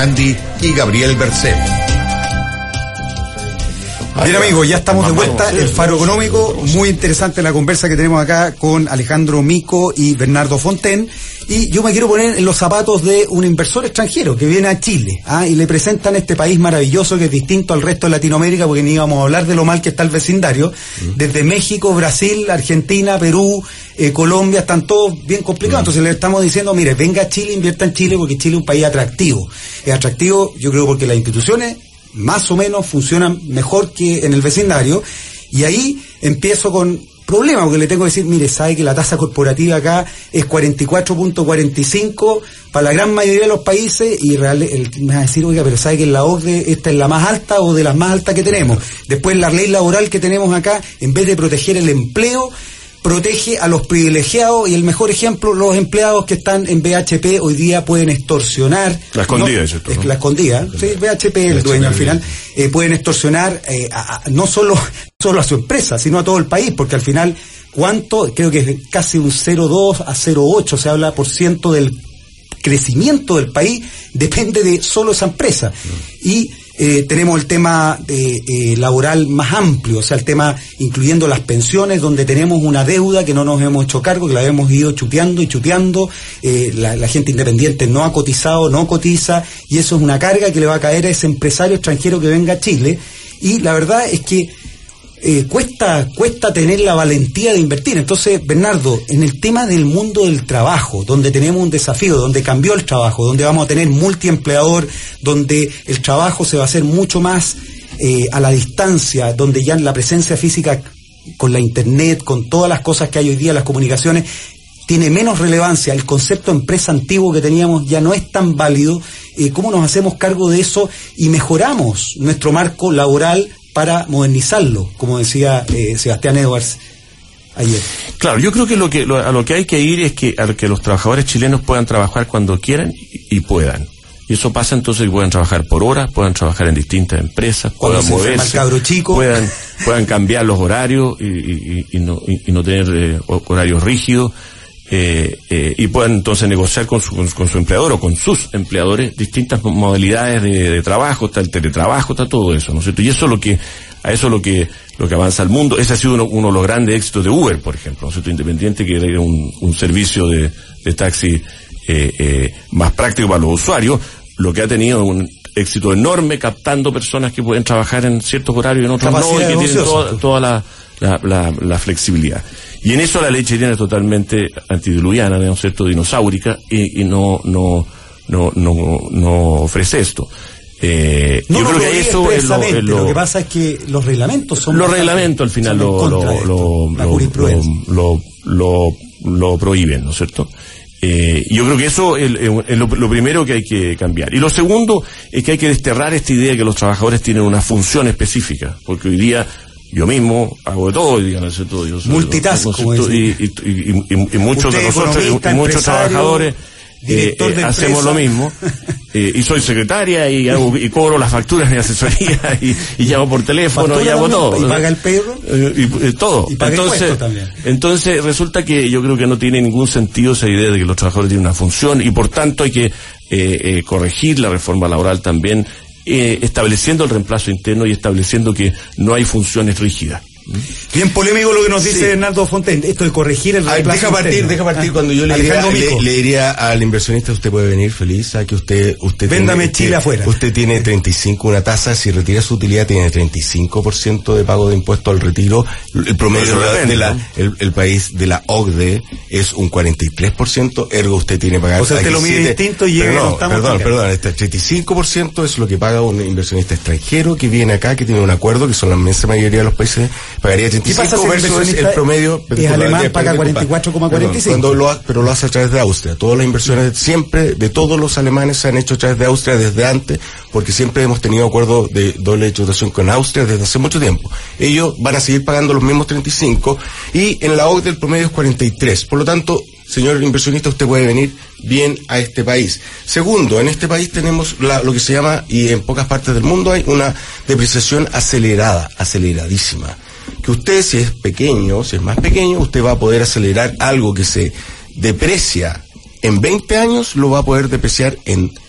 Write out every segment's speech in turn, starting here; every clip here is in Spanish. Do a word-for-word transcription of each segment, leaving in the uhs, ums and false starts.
Andy y Gabriel Bercet. Bien, amigos, ya estamos de vuelta, el Faro Económico. Muy interesante la conversa que tenemos acá con Alejandro Mico y Bernardo Fontaine. Y yo me quiero poner en los zapatos de un inversor extranjero que viene a Chile, ¿ah? y le presentan este país maravilloso que es distinto al resto de Latinoamérica, porque ni íbamos a hablar de lo mal que está el vecindario. Desde México, Brasil, Argentina, Perú, eh, Colombia, están todos bien complicados. Entonces le estamos diciendo, mire, venga a Chile, invierta en Chile, porque Chile es un país atractivo. Es atractivo, yo creo, porque las instituciones más o menos funcionan mejor que en el vecindario, y ahí empiezo con problemas, porque le tengo que decir, mire, sabe que la tasa corporativa acá es cuarenta y cuatro punto cuarenta y cinco para la gran mayoría de los países, y real, el, me va a decir, oiga, pero sabe que en la O C D E esta es la más alta o de las más altas que tenemos. Después la ley laboral que tenemos acá, en vez de proteger el empleo, protege a los privilegiados, y el mejor ejemplo, los empleados que están en B H P hoy día pueden extorsionar. La escondida, no, es esto, es ¿no? La escondida, sí, B H P, el dueño al final, eh, pueden extorsionar eh, a, a, no solo, solo a su empresa, sino a todo el país, porque al final, ¿cuánto? Creo que es casi un cero coma dos a cero coma ocho, se habla por ciento del crecimiento del país, depende de solo esa empresa. Y Eh, tenemos el tema de, eh, laboral más amplio, o sea, el tema incluyendo las pensiones, donde tenemos una deuda que no nos hemos hecho cargo, que la hemos ido chuteando y chuteando, eh, la, la gente independiente no ha cotizado, no cotiza, y eso es una carga que le va a caer a ese empresario extranjero que venga a Chile, y la verdad es que Eh, cuesta cuesta tener la valentía de invertir. Entonces, Bernardo, en el tema del mundo del trabajo, donde tenemos un desafío, donde cambió el trabajo, donde vamos a tener multiempleador, donde el trabajo se va a hacer mucho más eh, a la distancia, donde ya la presencia física con la internet, con todas las cosas que hay hoy día, las comunicaciones, tiene menos relevancia, el concepto de empresa antiguo que teníamos ya no es tan válido. Eh, ¿cómo nos hacemos cargo de eso y mejoramos nuestro marco laboral para modernizarlo, como decía eh, Sebastián Edwards ayer? Claro, yo creo que lo que lo, a lo que hay que ir es que a que los trabajadores chilenos puedan trabajar cuando quieran y, y puedan. Y eso pasa entonces que puedan trabajar por horas, puedan trabajar en distintas empresas, puedan moverse, chico. puedan puedan cambiar los horarios y, y, y, no, y, y no tener eh, horarios rígidos. Eh, eh, y puedan entonces negociar con su, con, con su empleador o con sus empleadores distintas modalidades de, de trabajo, está el teletrabajo, está todo eso, ¿no es cierto? Y eso es lo que, a eso es lo que, lo que avanza el mundo. Ese ha sido uno, uno de los grandes éxitos de Uber, por ejemplo, ¿no es cierto? Independiente, que era un, un servicio de, de taxi eh, eh, más práctico para los usuarios, lo que ha tenido un éxito enorme captando personas que pueden trabajar en ciertos horarios y en otros no, y que tienen toda, toda la, la, la, la flexibilidad. Y en eso la ley chilena es totalmente antidiluviana, ¿no es cierto?, dinosaurica, y, y no, no, no, no, no ofrece esto. Eh, no, yo no, creo que eso es lo, es lo, lo que pasa es que los reglamentos son los reglamentos al final lo, lo, lo, lo, lo, lo, lo prohíben, ¿no es cierto? Eh, yo creo que eso es, es lo, lo primero que hay que cambiar. Y lo segundo es que hay que desterrar esta idea de que los trabajadores tienen una función específica, porque hoy día yo mismo hago de todo hoy día, ¿no es cierto? Yo soy, multitask, ¿no? como y, y, y, y, y muchos de nosotros y muchos trabajadores eh, eh, hacemos lo mismo. Eh, y soy secretaria y hago, y cobro las facturas de asesoría y, y llamo por teléfono y hago todo. ¿Y paga el perro? Eh, y, y todo. Y paga entonces, también. entonces resulta que yo creo que no tiene ningún sentido esa idea de que los trabajadores tienen una función, y por tanto hay que eh, eh, corregir la reforma laboral también, eh, estableciendo el reemplazo interno y estableciendo que no hay funciones rígidas. Bien polémico lo que nos dice sí. Bernardo Fontaine, esto de corregir el reemplazo. Deja partir, interno. deja partir. Ah, cuando yo le diría, le, le diría al inversionista, usted puede venir feliz, sabe que usted, usted véndame tiene, Chile que, afuera. Usted tiene treinta y cinco, una tasa, si retira su utilidad tiene treinta y cinco por ciento de pago de impuesto al retiro. El promedio de, depende, de la, ¿no? el, el país de la O C D E es un cuarenta y tres por ciento, ergo usted tiene que pagar. O sea, usted lo mide distinto y llega. No, no perdón, perdón, este treinta y cinco por ciento es lo que paga un inversionista extranjero que viene acá, que tiene un acuerdo, que son la inmensa mayoría de los países, pagaría treinta y cinco versus el promedio. Es alemán, paga cuarenta y cuatro coma cuarenta y cinco. Cuando lo, pero lo hace a través de Austria. Todas las inversiones siempre de todos los alemanes se han hecho a través de Austria desde antes, porque siempre hemos tenido acuerdo de doble tributación con Austria desde hace mucho tiempo. Ellos van a seguir pagando los mismos treinta y cinco, y en la O C D E el promedio es cuarenta y tres. Por lo tanto, señor inversionista, usted puede venir bien a este país. Segundo, en este país tenemos la, lo que se llama, y en pocas partes del mundo hay una depreciación acelerada, aceleradísima. Que usted, si es pequeño, si es más pequeño, usted va a poder acelerar algo que se deprecia en veinte años, lo va a poder depreciar en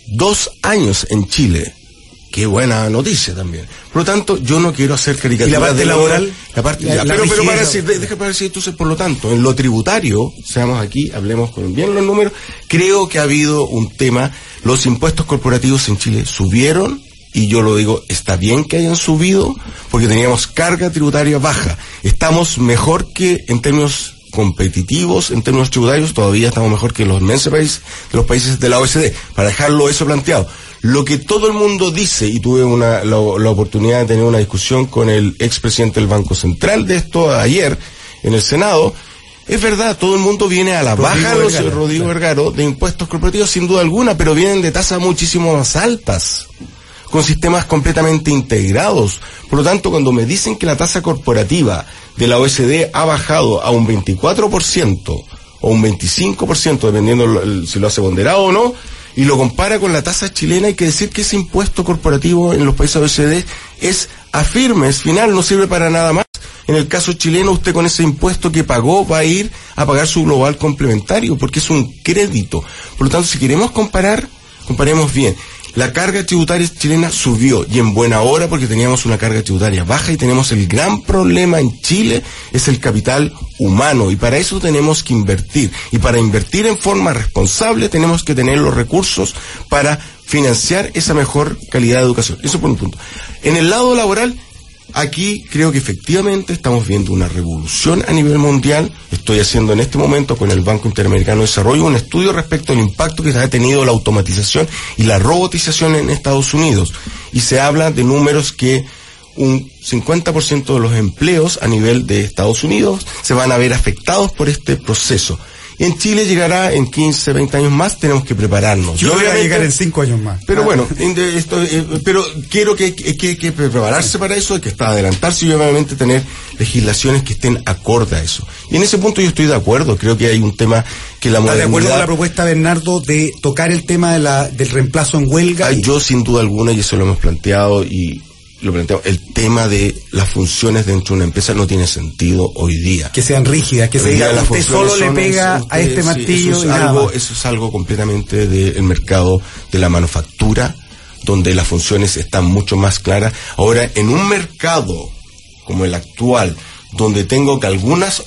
dos años en Chile. Qué buena noticia también. Por lo tanto, yo no quiero hacer caricaturas. ¿Y la parte de laboral? La parte, la, ya, la pero, pero para rigidez, decir, déjame para decir, entonces, por lo tanto, en lo tributario, seamos aquí, hablemos con bien los números, creo que ha habido un tema, los impuestos corporativos en Chile subieron, y yo lo digo, está bien que hayan subido, porque teníamos carga tributaria baja. Estamos mejor que en términos competitivos, en términos tributarios, todavía estamos mejor que los inmensos países, de los países de la O E C D, para dejarlo eso planteado. Lo que todo el mundo dice, y tuve una, la, la oportunidad de tener una discusión con el expresidente del Banco Central de esto ayer en el Senado, es verdad, todo el mundo viene a la Rodrigo baja, Vergara, los, Rodrigo claro. Vergara, de impuestos corporativos sin duda alguna, pero vienen de tasas muchísimo más altas, con sistemas completamente integrados. Por lo tanto, cuando me dicen que la tasa corporativa de la O E C D ha bajado a un veinticuatro por ciento o un veinticinco por ciento, dependiendo el, si lo hace ponderado o no, y lo compara con la tasa chilena, hay que decir que ese impuesto corporativo en los países O E C D es a firme, es final, no sirve para nada más. En el caso chileno, usted con ese impuesto que pagó va a ir a pagar su global complementario, porque es un crédito. Por lo tanto, si queremos comparar, comparemos bien. La carga tributaria chilena subió, y en buena hora, porque teníamos una carga tributaria baja, y tenemos el gran problema en Chile, es el capital humano, y para eso tenemos que invertir, y para invertir en forma responsable tenemos que tener los recursos para financiar esa mejor calidad de educación. Eso por un punto. En el lado laboral, aquí creo que efectivamente estamos viendo una revolución a nivel mundial. Estoy haciendo en este momento con el Banco Interamericano de Desarrollo un estudio respecto al impacto que ha tenido la automatización y la robotización en Estados Unidos. Y se habla de números que un cincuenta por ciento de los empleos a nivel de Estados Unidos se van a ver afectados por este proceso. En Chile llegará en quince, veinte años más, tenemos que prepararnos. Yo voy a llegar en cinco años más. Pero ah. bueno, esto, eh, pero quiero que, que, que, que prepararse para eso, que está adelantarse y obviamente tener legislaciones que estén acorde a eso. Y en ese punto yo estoy de acuerdo, creo que hay un tema que la modernidad... ¿Está de acuerdo con la propuesta, Bernardo, de tocar el tema de la, del reemplazo en huelga? Ah, y... Yo sin duda alguna, y eso lo hemos planteado y... lo planteamos, el tema de las funciones dentro de una empresa no tiene sentido hoy día. Que sean rígidas, que se diga, usted solo le pega a este martillo. Sí, eso, es algo, eso es algo completamente del mercado de la manufactura, donde las funciones están mucho más claras. Ahora, en un mercado como el actual, donde tengo que algunas,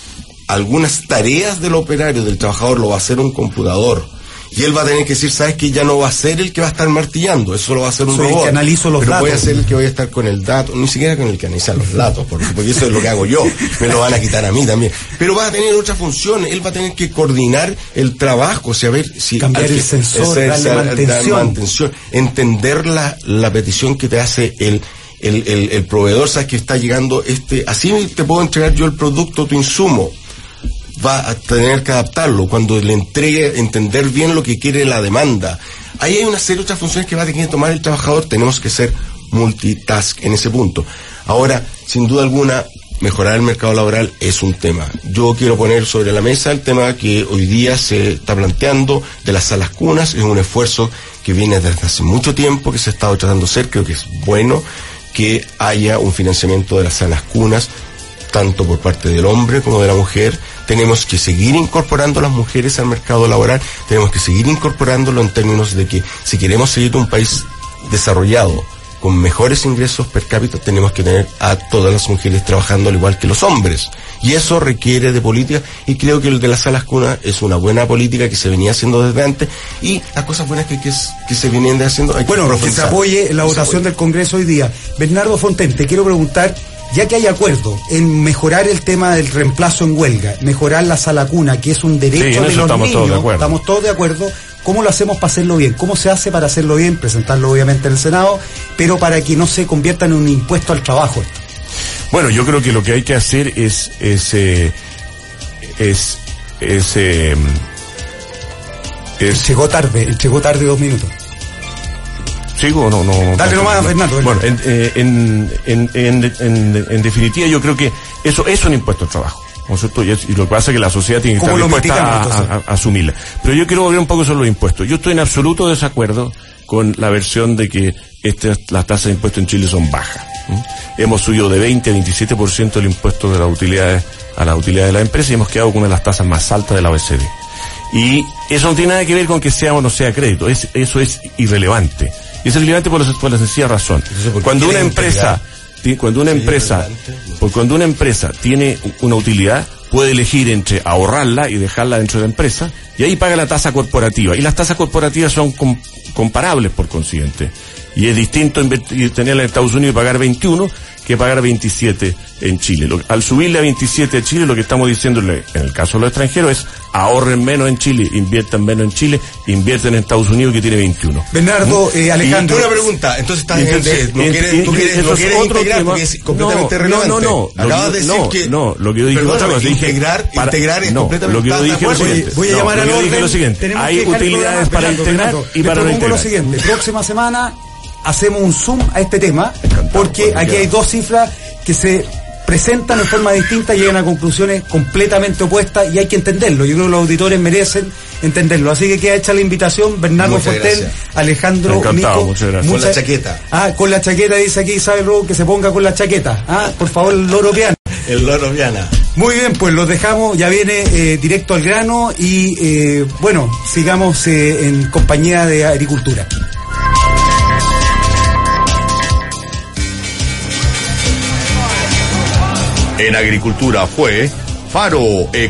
algunas tareas del operario, del trabajador, lo va a hacer un computador, y él va a tener que decir, ¿sabes qué? Ya no va a ser el que va a estar martillando, eso lo va a hacer un Soy robot. El que analizo los pero datos. voy a ser el que voy a estar con el dato, ni siquiera con el que analiza los datos, porque, porque eso es lo que hago yo, me lo van a quitar a mí también. Pero va a tener otra función, él va a tener que coordinar el trabajo, o sea, a ver si... Cambiar el, el sensor, el, darle mantención. mantención. Entender la, la petición que te hace el... El, el, el proveedor, sabes que está llegando este, así te puedo entregar yo el producto, tu insumo, va a tener que adaptarlo, cuando le entregue, entender bien lo que quiere la demanda. Ahí hay una serie de otras funciones que va a tener que tomar el trabajador, tenemos que ser multitask en ese punto. Ahora, sin duda alguna, mejorar el mercado laboral es un tema. Yo quiero poner sobre la mesa el tema que hoy día se está planteando de las salas cunas, es un esfuerzo que viene desde hace mucho tiempo, que se ha estado tratando de hacer, creo que es bueno que haya un financiamiento de las salas cunas, tanto por parte del hombre como de la mujer. Tenemos que seguir incorporando a las mujeres al mercado laboral, tenemos que seguir incorporándolo en términos de que si queremos seguir un país desarrollado, con mejores ingresos per cápita, tenemos que tener a todas las mujeres trabajando al igual que los hombres. Y eso requiere de política, y creo que el de las salas cunas es una buena política que se venía haciendo desde antes, y las cosas buenas que, que, que se vienen haciendo hay bueno, que, que se apoye la votación del Congreso hoy día. Bernardo Fontaine, te quiero preguntar, ya que hay acuerdo en mejorar el tema del reemplazo en huelga, mejorar la sala cuna, que es un derecho sí, de los estamos niños, todos de acuerdo. estamos todos de acuerdo. ¿Cómo lo hacemos para hacerlo bien? ¿Cómo se hace para hacerlo bien? Presentarlo obviamente en el Senado, pero para que no se convierta en un impuesto al trabajo. Bueno, yo creo que lo que hay que hacer es es eh, es, es, eh, es llegó tarde, llegó tarde dos minutos. ¿Sigo o no? no Dale no, nomás, no, Fernando. Bueno, en, en, en, en, en, en definitiva yo creo que eso es un impuesto al trabajo, ¿no es cierto? Y, es, y lo que pasa es que la sociedad tiene que estar dispuesta a, a, a asumirla. Pero yo quiero volver un poco sobre los impuestos. Yo estoy en absoluto desacuerdo con la versión de que este, las tasas de impuestos en Chile son bajas. ¿Mm? Hemos subido de veinte a veintisiete por ciento el impuesto de las utilidades a las utilidades de la empresa y hemos quedado con una de las tasas más altas de la O E C D. Y Eso no tiene nada que ver con que sea o no sea crédito, es, eso es irrelevante. Y es irrelevante por la, por la sencilla razón. Cuando una empresa, cuando una empresa, pues cuando una empresa tiene una utilidad, puede elegir entre ahorrarla y dejarla dentro de la empresa, y ahí paga la tasa corporativa. Y las tasas corporativas son com, comparables por consiguiente. Y es distinto invertir, tenerla en Estados Unidos y pagar veintiuno que pagar veintisiete en Chile. Lo, al subirle a veintisiete a Chile, lo que estamos diciéndole en el caso de los extranjeros es ahorren menos en Chile, inviertan menos en Chile, invierten en Estados Unidos que tiene veintiuno. Bernardo, eh, Alejandro. Y una pregunta, entonces estás entonces, no quieres, tú quieres, no quieres integrar tema, porque es completamente no, relevante. No, no, no. Acabas de decir no, que. No, lo que yo dije otra cosa. Integrar, para, integrar es no, completamente. Lo que yo dije lo siguiente. Voy a llamar no, al lo que dije orden. lo siguiente. Hay utilidades para Bernardo, integrar Bernardo, y para no integrar. lo siguiente, próxima semana hacemos un zoom a este tema, porque aquí hay dos cifras que se presentan en forma distinta y llegan a conclusiones completamente opuestas y hay que entenderlo. Yo creo que los auditores merecen entenderlo. Así que queda hecha la invitación, Bernardo Fortel, Alejandro Encantado, Mico. muchas gracias. Con la chaqueta. Ah, con la chaqueta, dice aquí Isabel Robo, que se ponga con la chaqueta. Ah, por favor, el loro piano. El loro Viana. Muy bien, pues los dejamos, ya viene eh, directo al grano y eh, bueno, sigamos eh, en compañía de Agricultura. En Agricultura fue Faro